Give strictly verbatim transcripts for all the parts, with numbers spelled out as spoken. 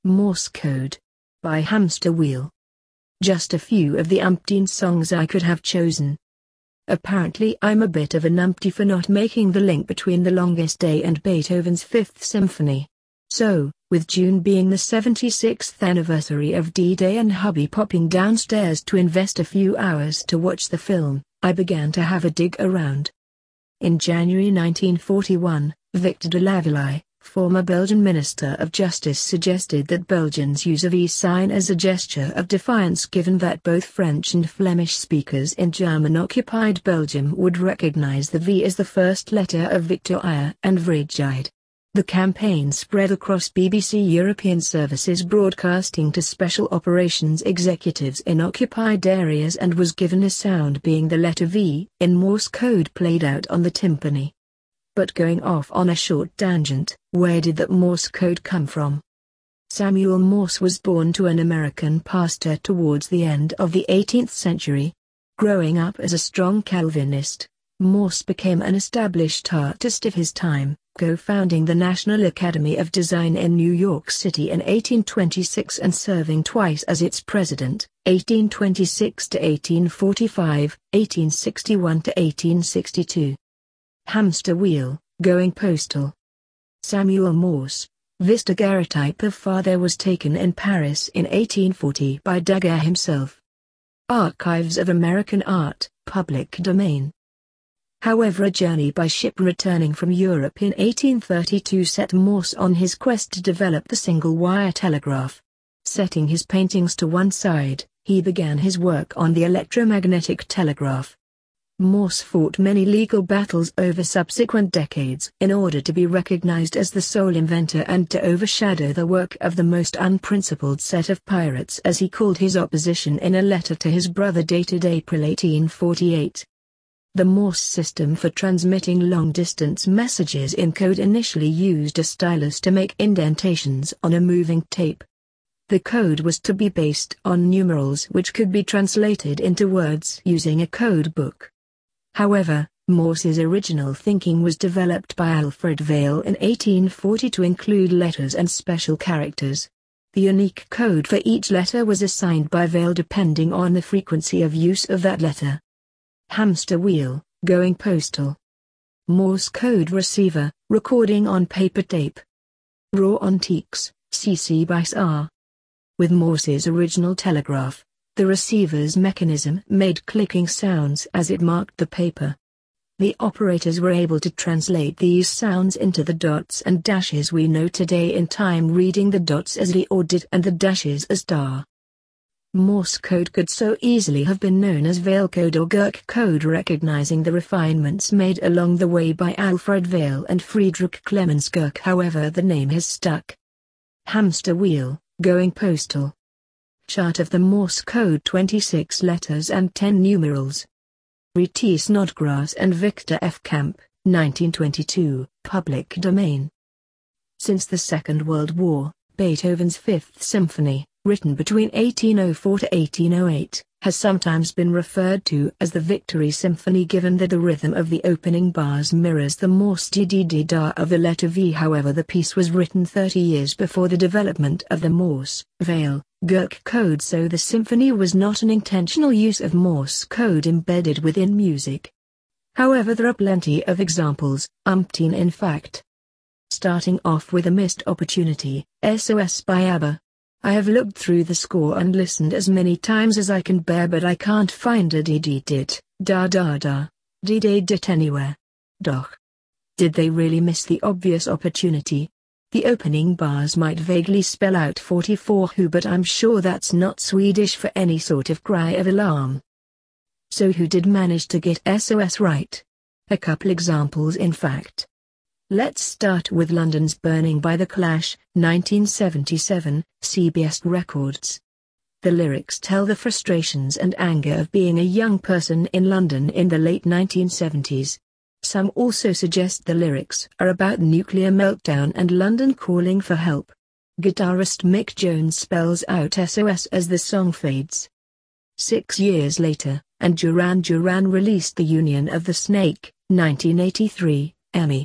Morse Code by Hamster Wheel. Just a few of the umpteen songs I could have chosen. Apparently I'm a bit of a numpty for not making the link between The Longest Day and Beethoven's Fifth Symphony. So, with June being the seventy-sixth anniversary of D-Day and hubby popping downstairs to invest a few hours to watch the film, I began to have a dig around. In January nineteen forty-one, Victor de Lavallee, former Belgian Minister of Justice, suggested that Belgians use a V sign as a gesture of defiance, given that both French and Flemish speakers in German-occupied Belgium would recognize the V as the first letter of Victoria and Vrijheid. The campaign spread across B B C European Services broadcasting to special operations executives in occupied areas and was given a sound being the letter V in Morse code played out on the timpani. But going off on a short tangent, where did that Morse code come from? Samuel Morse was born to an American pastor towards the end of the eighteenth century. Growing up as a strong Calvinist, Morse became an established artist of his time, co-founding the National Academy of Design in New York City in eighteen twenty-six and serving twice as its president, eighteen twenty-six to eighteen forty-five, eighteen sixty-one to eighteen sixty-two. Hamster Wheel, Going Postal. Samuel Morse, this daguerreotype of father was taken in Paris in eighteen forty by Degas himself. Archives of American Art, public domain. However, a journey by ship returning from Europe in eighteen thirty-two set Morse on his quest to develop the single-wire telegraph. Setting his paintings to one side, he began his work on the electromagnetic telegraph. Morse fought many legal battles over subsequent decades in order to be recognized as the sole inventor and to overshadow the work of the most unprincipled set of pirates, as he called his opposition in a letter to his brother dated April eighteen forty-eight. The Morse system for transmitting long-distance messages in code initially used a stylus to make indentations on a moving tape. The code was to be based on numerals which could be translated into words using a code book. However, Morse's original thinking was developed by Alfred Vail in eighteen forty to include letters and special characters. The unique code for each letter was assigned by Vail depending on the frequency of use of that letter. Hamster Wheel, Going Postal. Morse code receiver, recording on paper tape. Raw Antiques, C C by S R. With Morse's original telegraph, the receiver's mechanism made clicking sounds as it marked the paper. The operators were able to translate these sounds into the dots and dashes we know today in time, reading the dots as li or did and the dashes as da. Morse code could so easily have been known as Vail code or Gurk code, recognizing the refinements made along the way by Alfred Vail and Friedrich Clemens Gurk. However, the name has stuck. Hamster Wheel, Going Postal. Chart of the Morse code: twenty-six letters and ten numerals. Reti Snodgrass and Victor F. Camp, nineteen twenty-two, public domain. Since the Second World War, Beethoven's Fifth Symphony, written between eighteen oh four to eighteen oh eight, has sometimes been referred to as the Victory Symphony, given that the rhythm of the opening bars mirrors the Morse d-d-d-da of the letter V. However, the piece was written thirty years before the development of the Morse, Vail, Gurk code, so the symphony was not an intentional use of Morse code embedded within music. However, there are plenty of examples, umpteen in fact. Starting off with A Missed Opportunity, S O S by ABBA. I have looked through the score and listened as many times as I can bear, but I can't find a dee-dee-dit, da-da-da, dee-dee-dit anywhere. Doch. Did they really miss the obvious opportunity? The opening bars might vaguely spell out forty-four who, but I'm sure that's not Swedish for any sort of cry of alarm. So who did manage to get S O S right? A couple examples in fact. Let's start with London's Burning by The Clash, nineteen seventy-seven, C B S Records. The lyrics tell the frustrations and anger of being a young person in London in the late nineteen seventies. Some also suggest the lyrics are about nuclear meltdown and London calling for help. Guitarist Mick Jones spells out S O S as the song fades. Six years later, and Duran Duran released The Union of the Snake, nineteen eighty-three, Emmy.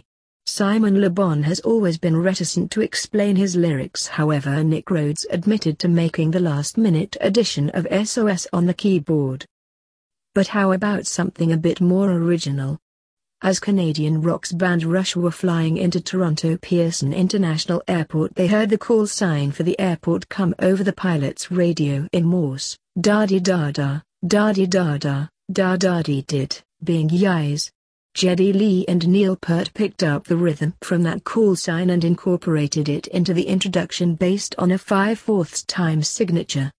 Simon Le Bon has always been reticent to explain his lyrics. However, Nick Rhodes admitted to making the last-minute addition of S O S on the keyboard. But how about something a bit more original? As Canadian rock band Rush were flying into Toronto Pearson International Airport, they heard the call sign for the airport come over the pilot's radio in Morse, da-di-da-da, da-di-da-da, da-da-di-did, being yis. Geddy Lee and Neil Peart picked up the rhythm from that call sign and incorporated it into the introduction based on a five-fourths time signature.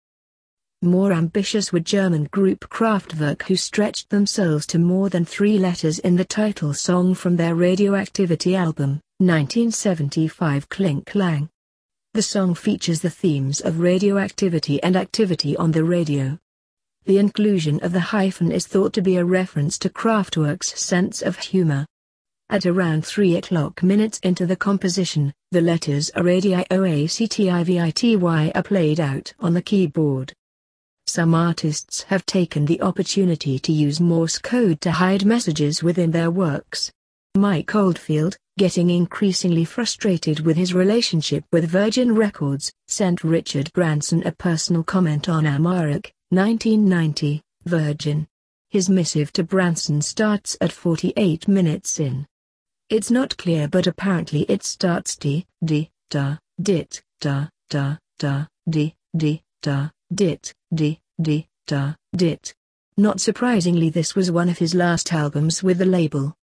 More ambitious were German group Kraftwerk, who stretched themselves to more than three letters in the title song from their Radioactivity album, nineteen seventy-five Kling Klang. The song features the themes of radioactivity and activity on the radio. The inclusion of the hyphen is thought to be a reference to Kraftwerk's sense of humor. At around three o'clock minutes into the composition, the letters A radii O A C T I V I T Y are played out on the keyboard. Some artists have taken the opportunity to use Morse code to hide messages within their works. Mike Oldfield, getting increasingly frustrated with his relationship with Virgin Records, sent Richard Branson a personal comment on Amharic, nineteen ninety, Virgin. His missive to Branson starts at forty-eight minutes in. It's not clear, but apparently it starts d, d, da, dit, da, da, da, di, di, da, dit, di, di, da, dit. Not surprisingly, this was one of his last albums with the label.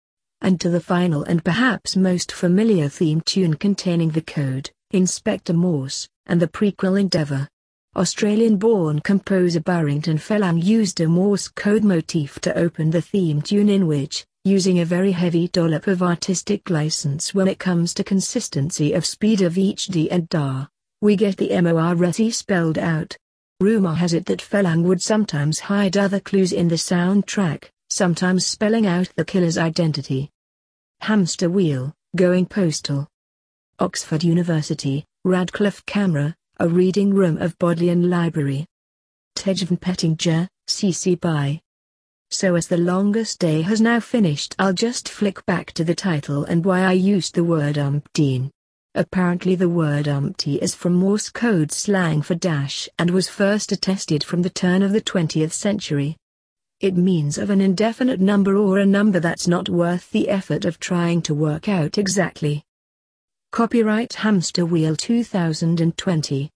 And to the final and perhaps most familiar theme tune containing the code, Inspector Morse, and the prequel Endeavour. Australian-born composer Barrington Phelang used a Morse code motif to open the theme tune, in which, using a very heavy dollop of artistic license when it comes to consistency of speed of each D and da, we get the M O R S E spelled out. Rumor has it that Phelang would sometimes hide other clues in the soundtrack, sometimes spelling out the killer's identity. Hamster Wheel, Going Postal. Oxford University, Radcliffe Camera, A Reading Room of Bodleian Library. Tejvan Pettinger, C C by. So as The Longest Day has now finished, I'll just flick back to the title and why I used the word umpteen. Apparently the word umpty is from Morse code slang for dash and was first attested from the turn of the twentieth century. It means of an indefinite number or a number that's not worth the effort of trying to work out exactly. Copyright Hamster Wheel two thousand twenty.